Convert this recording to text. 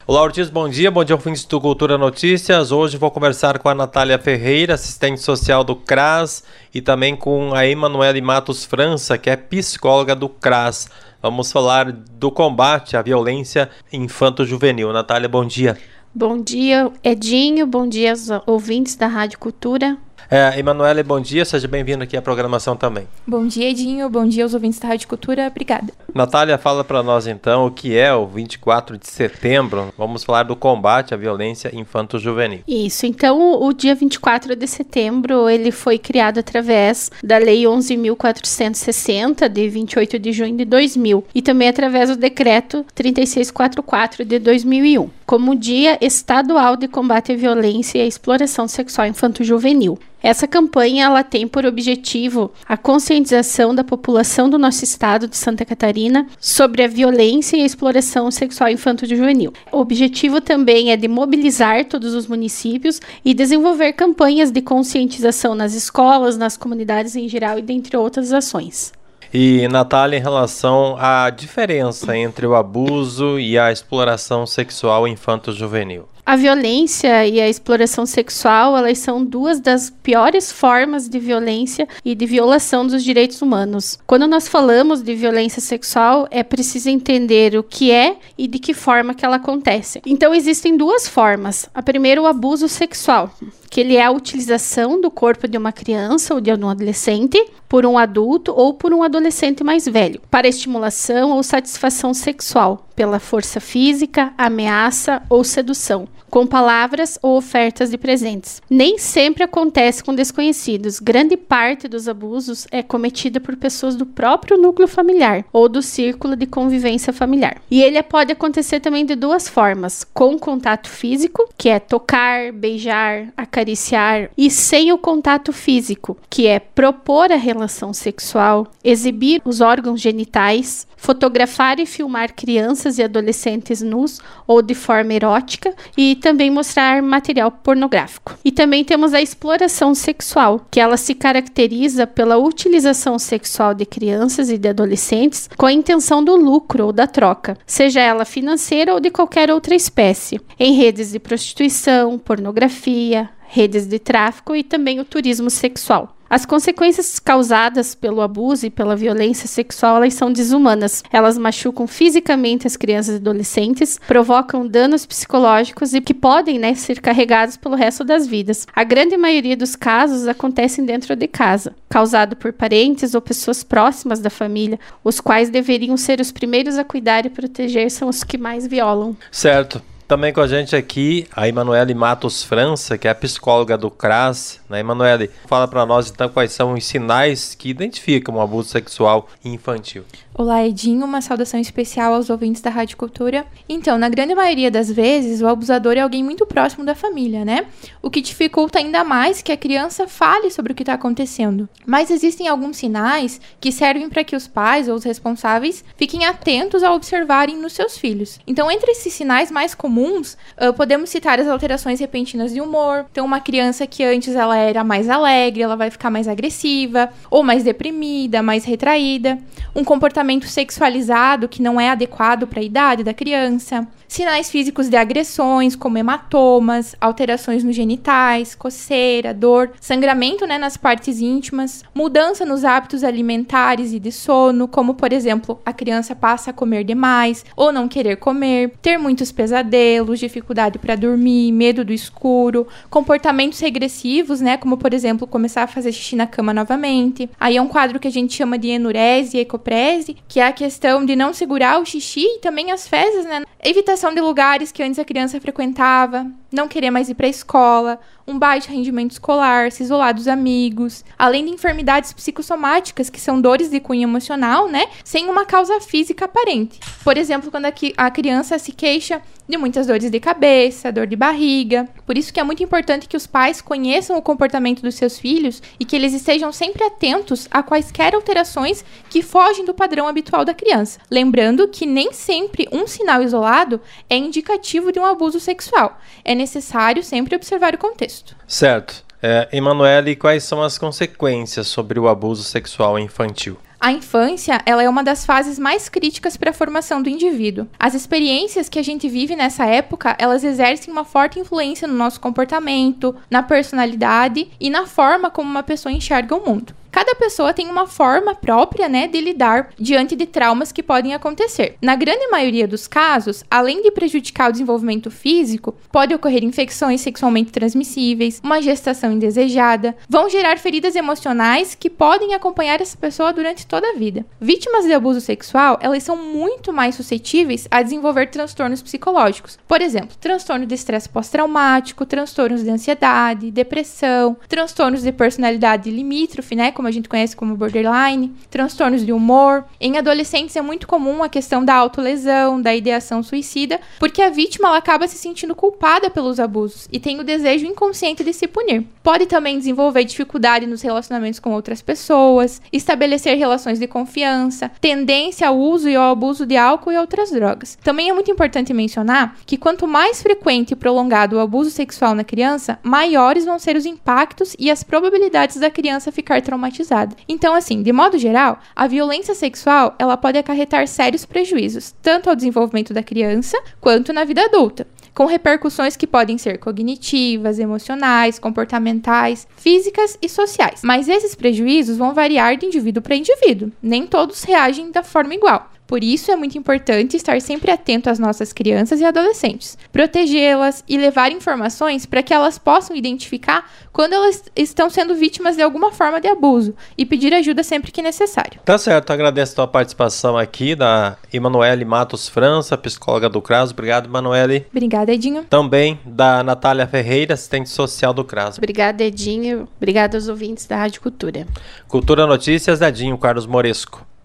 Olá, Ortiz, bom dia ouvintes do Cultura Notícias. Hoje vou conversar com a Natália Ferreira, assistente social do CRAS, e também com a Emanuele Matos França, que é psicóloga do CRAS. Vamos falar do combate à violência infanto-juvenil. Natália, bom dia. Bom dia, Edinho. Bom dia aos ouvintes da Rádio Cultura. Emanuele, bom dia. Seja bem-vindo aqui à programação também. Bom dia, Edinho. Bom dia aos ouvintes da Rádio Cultura. Obrigada. Natália, fala para nós então o que é o 24 de setembro. Vamos falar do combate à violência infanto-juvenil. Isso, então o dia 24 de setembro ele foi criado através da Lei 11.460 de 28 de junho de 2000 e também através do Decreto 3644 de 2001, como Dia Estadual de Combate à Violência e à Exploração Sexual Infanto-Juvenil. Essa campanha ela tem por objetivo a conscientização da população do nosso estado de Santa Catarina sobre a violência e a exploração sexual infanto-juvenil. O objetivo também é de mobilizar todos os municípios e desenvolver campanhas de conscientização nas escolas, nas comunidades em geral e dentre outras ações. E, Natália, em relação à diferença entre o abuso e a exploração sexual infanto-juvenil? A violência e a exploração sexual, elas são duas das piores formas de violência e de violação dos direitos humanos. Quando nós falamos de violência sexual, é preciso entender o que é e de que forma que ela acontece. Então, existem duas formas. A primeira, o abuso sexual, que ele é a utilização do corpo de uma criança ou de um adolescente por um adulto ou por um adolescente mais velho, para estimulação ou satisfação sexual, pela força física, ameaça ou sedução, com palavras ou ofertas de presentes. Nem sempre acontece com desconhecidos. Grande parte dos abusos é cometida por pessoas do próprio núcleo familiar ou do círculo de convivência familiar. E ele pode acontecer também de duas formas: com contato físico, que é tocar, beijar, acariciar, e sem o contato físico, que é propor a relação sexual, exibir os órgãos genitais, fotografar e filmar crianças e adolescentes nus ou de forma erótica e também mostrar material pornográfico. E também temos a exploração sexual, que ela se caracteriza pela utilização sexual de crianças e de adolescentes com a intenção do lucro ou da troca, seja ela financeira ou de qualquer outra espécie, em redes de prostituição, pornografia, redes de tráfico e também o turismo sexual. As consequências causadas pelo abuso e pela violência sexual, elas são desumanas. Elas machucam fisicamente as crianças e adolescentes, provocam danos psicológicos e que podem, ser carregados pelo resto das vidas. A grande maioria dos casos acontecem dentro de casa, causado por parentes ou pessoas próximas da família, os quais deveriam ser os primeiros a cuidar e proteger, são os que mais violam. Certo. Também com a gente aqui, a Emanuele Matos França, que é a psicóloga do CRAS. Emanuele, fala para nós então quais são os sinais que identificam o abuso sexual infantil. Olá, Edinho, uma saudação especial aos ouvintes da Rádio Cultura. Então, na grande maioria das vezes, o abusador é alguém muito próximo da família, O que dificulta ainda mais que a criança fale sobre o que está acontecendo. Mas existem alguns sinais que servem para que os pais ou os responsáveis fiquem atentos a observarem nos seus filhos. Então, entre esses sinais mais comuns, podemos citar as alterações repentinas de humor. Então, uma criança que antes ela era mais alegre, ela vai ficar mais agressiva, ou mais deprimida, mais retraída. Um comportamento sexualizado que não é adequado para a idade da criança. Sinais físicos de agressões, como hematomas, alterações nos genitais, coceira, dor, sangramento nas partes íntimas, mudança nos hábitos alimentares e de sono, como, por exemplo, a criança passa a comer demais ou não querer comer, ter muitos pesadelos, dificuldade para dormir, medo do escuro, comportamentos regressivos, como, por exemplo, começar a fazer xixi na cama novamente. Aí é um quadro que a gente chama de enurese e ecoprese, que é a questão de não segurar o xixi e também as fezes, Evitação de lugares que antes a criança frequentava, não querer mais ir para a escola, um baixo rendimento escolar, se isolar dos amigos, além de enfermidades psicossomáticas, que são dores de cunho emocional, sem uma causa física aparente. Por exemplo, quando a criança se queixa de muitas dores de cabeça, dor de barriga. Por isso que é muito importante que os pais conheçam o comportamento dos seus filhos e que eles estejam sempre atentos a quaisquer alterações que fogem do padrão habitual da criança. Lembrando que nem sempre um sinal isolado é indicativo de um abuso sexual. É necessário sempre observar o contexto. Certo. Emanuele, quais são as consequências sobre o abuso sexual infantil? A infância, ela é uma das fases mais críticas para a formação do indivíduo. As experiências que a gente vive nessa época, elas exercem uma forte influência no nosso comportamento, na personalidade e na forma como uma pessoa enxerga o mundo. Cada pessoa tem uma forma própria, de lidar diante de traumas que podem acontecer. Na grande maioria dos casos, além de prejudicar o desenvolvimento físico, pode ocorrer infecções sexualmente transmissíveis, uma gestação indesejada, vão gerar feridas emocionais que podem acompanhar essa pessoa durante toda a vida. Vítimas de abuso sexual, elas são muito mais suscetíveis a desenvolver transtornos psicológicos. Por exemplo, transtorno de estresse pós-traumático, transtornos de ansiedade, depressão, transtornos de personalidade limítrofe, como a gente conhece como borderline, transtornos de humor. Em adolescentes é muito comum a questão da autolesão, da ideação suicida, porque a vítima ela acaba se sentindo culpada pelos abusos e tem o desejo inconsciente de se punir. Pode também desenvolver dificuldade nos relacionamentos com outras pessoas, estabelecer relações de confiança, tendência ao uso e ao abuso de álcool e outras drogas. Também é muito importante mencionar que quanto mais frequente e prolongado o abuso sexual na criança, maiores vão ser os impactos e as probabilidades da criança ficar traumatizada. Então, assim, de modo geral, a violência sexual, ela pode acarretar sérios prejuízos, tanto ao desenvolvimento da criança, quanto na vida adulta, com repercussões que podem ser cognitivas, emocionais, comportamentais, físicas e sociais. Mas esses prejuízos vão variar de indivíduo para indivíduo, nem todos reagem da forma igual. Por isso, é muito importante estar sempre atento às nossas crianças e adolescentes, protegê-las e levar informações para que elas possam identificar quando elas estão sendo vítimas de alguma forma de abuso e pedir ajuda sempre que necessário. Tá certo, agradeço a tua participação aqui da Emanuele Matos França, psicóloga do CRAS. Obrigado, Emanuele. Obrigada, Edinho. Também da Natália Ferreira, assistente social do CRAS. Obrigada, Edinho. Obrigada aos ouvintes da Rádio Cultura. Cultura Notícias, Edinho Carlos Moresco.